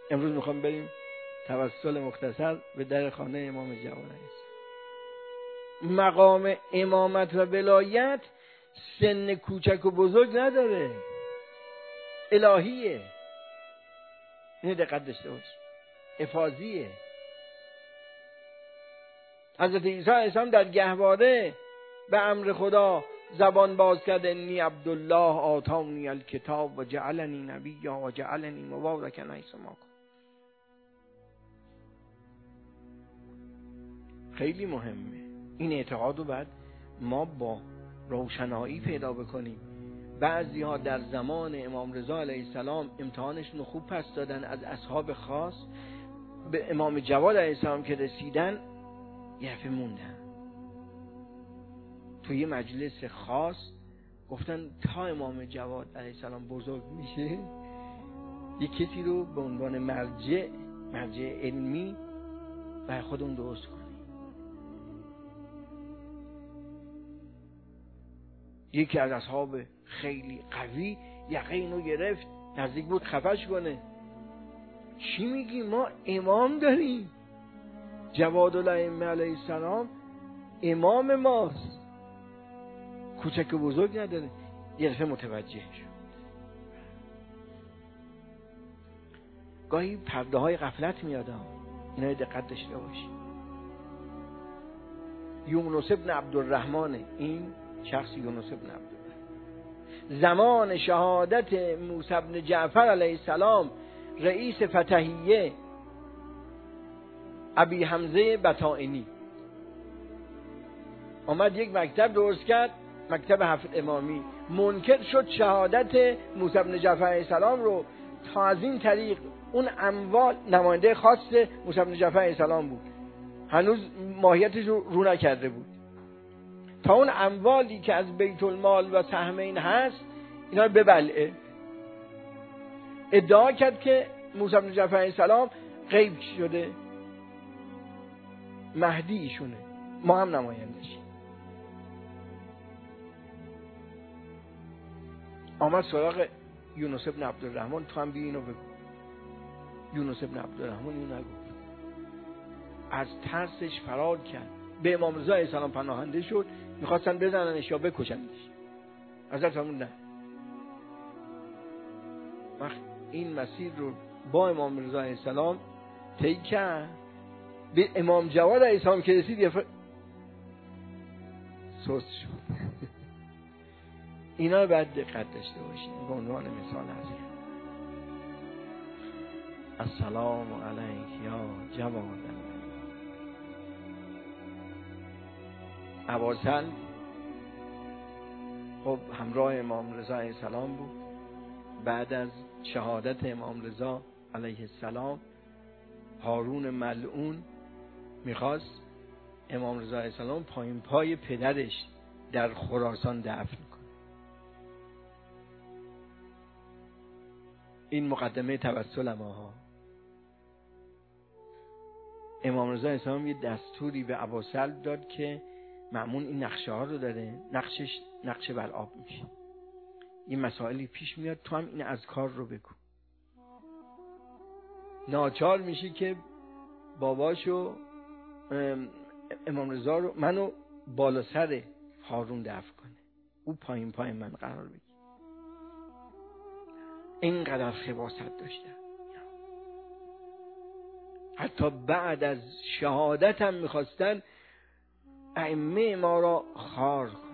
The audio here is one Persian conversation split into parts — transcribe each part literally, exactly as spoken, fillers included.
امروز میخوام بریم توسل مختصر به در خانه امام جواد است. مقام امامت و ولایت سن کوچک و بزرگ نداره، الهیه. اینو دقت داشته باش، افاضیه. حضرت عیسی علیه السلام در گهواره به امر خدا زبان باز کرد: انی عبدالله آتانی الکتاب و جعلنی نبیا و جعلنی مبارکا ایسما. خیلی مهمه این اعتقاد رو بعد ما با روشنایی پیدا بکنیم. بعضی ها در زمان امام رضا علیه السلام امتحانشون خوب پس دادن، از اصحاب خاص به امام جواد علیه السلام که رسیدن یه دفعه موندن. تو یه مجلس خاص گفتن تا امام جواد علیه السلام بزرگ میشه یه کسی رو به عنوان مرجع مرجع علمی برای خودمون درست کنیم. یکی از اصحاب خیلی قوی یقه اینو گرفت، نزدیک بود خفش کنه. چی میگی؟ ما امام داریم، جواد الائمه علیه السلام امام ماست، کوچک و بزرگ نداره. یه دفعه متوجه شد. گاهی پرده های غفلت میاد، اینا دقت داشته باشی. یونس ابن عبدالرحمن، این شخص یونس ابن عبدالرحمن زمان شهادت موسی بن جعفر علیه السلام رئیس فتحیه ابی حمزه بطائنی آمد یک مکتب درست کرد، مکتب هفت امامی. منکر شد شهادت موسی بن جعفر علیه السلام رو، تا از این طریق اون اموال نماینده خاص موسی بن جعفر علیه السلام بود، هنوز ماهیتش رو رو نکرده بود، تا اون اموالی که از بیت المال و سهمین هست اینا رو ببلعه. ادعا کرد که موسی بن جعفر علیه السلام غیب شده، مهدی ایشونه، ما هم نمایندشیم. آمد سراغ یونس ابن عبدالرحمن، تو هم بی اینو بگو. یونس ابن عبدالرحمن اینو نگو، از ترسش فرار کرد، به امام رضا علیه السلام پناهنده شد. میخواستن بزننش یا بکشنش، حضرت فرمود نه. وقت این مسیر رو با امام رضا علیه السلام طی کرد. به امام جواد علیه السلام که رسید یه فر... سست شد. اینا رو باید دقت داشته باشید. به عنوان مثال هست: السلام علیک یا جواد. ابوالحسن خب همراه امام رضا علیه السلام بود. بعد از شهادت امام رضا علیه السلام، هارون ملعون میخواست امام رضا علیه السلام پایین پای پدرش در خراسان دفن کنه. این مقدمه توسل ماها. امام رضا علیه السلام یه دستوری به ابوالحسن داد که مأمون این نقشه ها رو داره، نقشش نقشه بر آب میشه. این مسائلی پیش میاد، تو هم این اذکار رو بگو. ناچار میشه که باباشو امام رضا رو منو بالا سر هارون دفن کنه، او پایین پای من قرار بگیره. اینقدر خباثت داشته. حتی بعد از شهادت هم میخواستن ائمه ما را خار کنن.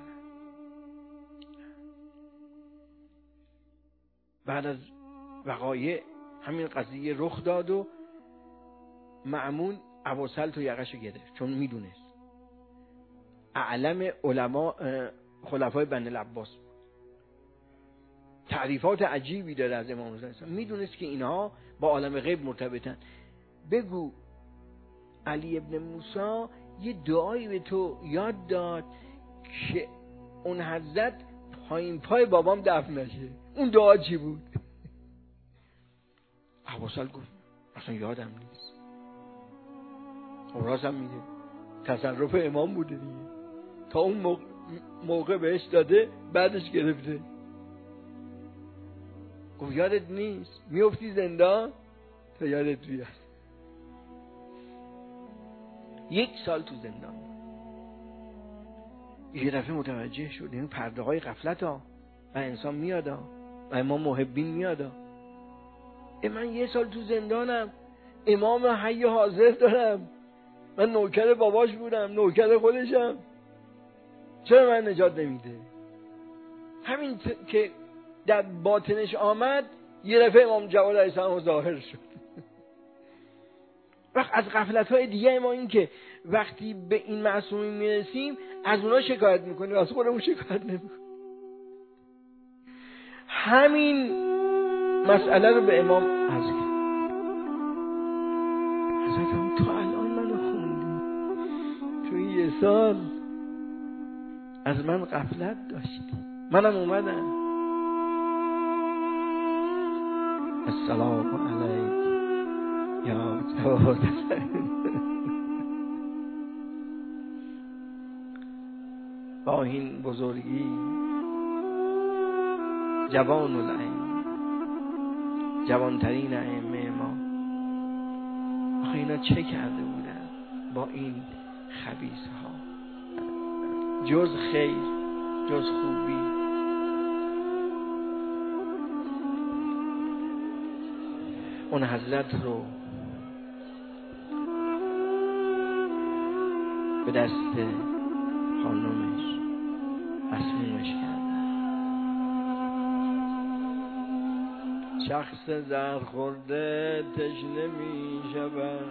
بعد از وقایع همین قضیه رخ داد و مأمون ابوالحسن تو یقشو گرفت، چون میدونست اعلم علما خلفای بنی العباس بود. تعریفات عجیبی داره از امام رضا، میدونست که اینها با عالم غیب مرتبطن. بگو علی ابن موسی یه دعایی به تو یاد داد که اون حضرت پایین پای بابام دفن نشه. اون دعا چی بود؟ ابوالحسن گفت اصلا یادم نیست. راست هم میگه، تصرف امام بوده دیگه، تا اون موقع, موقع بهش داده بعدش گرفته. گفت یادت نیست؟ میفتی زندان؟ تا یادت بیاد. یک سال تو زندان. یه دفعه متوجه شد این پرده های غفلت ها و انسان میاد ها و امام محبین میاد ها. من یه سال تو زندانم، امام حی حاضر دارم، من نوکر باباش بودم، نوکر خودشم، چرا من نجات نمیده؟ همین که در باطنش آمد یه دفعه امام جواد علیه السلام ظاهر شد. وقت از غفلت‌های دیگه ما این که وقتی به این معصومین میرسیم از اونا شکایت میکنیم، از خودمون شکایت نمیکنیم. همین مسئله رو به امام عرض کرد. حضرت امام تو الان منو خوندی، تو این یه سال از من غفلت داشتی، منم اومدم. السلام علیک یا جواد. با این بزرگی جوان العین، جوانترین ائمه ما، آخه اینا چه کرده بودن با این خبیث ها؟ جز خیر، جز خوبی. اون حضرت رو به دست خانومش مسمومش کردن. شخص زهر خورده تشنه می شود،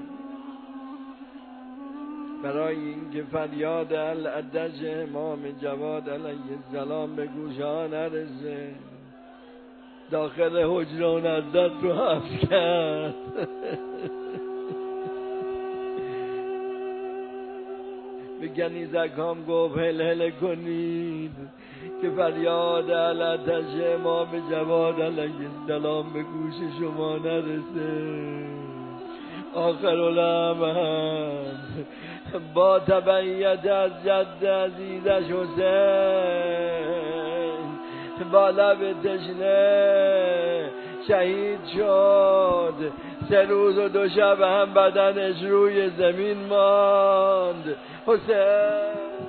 برای اینکه فریاد العدج امام جواد علیه السلام به گوشها نرسه داخل حجره اون حضرت رو حبس کرد. به کنیزک هم گفت هل هل کنید که فریاد العدج امام جواد علیه السلام به گوش شما نرسه. آخر الامر با تبعیت از جد عزیزش حسین با لب تشنه شهید شد. سه روز و دو شب هم بدنش روی زمین ماند. حسین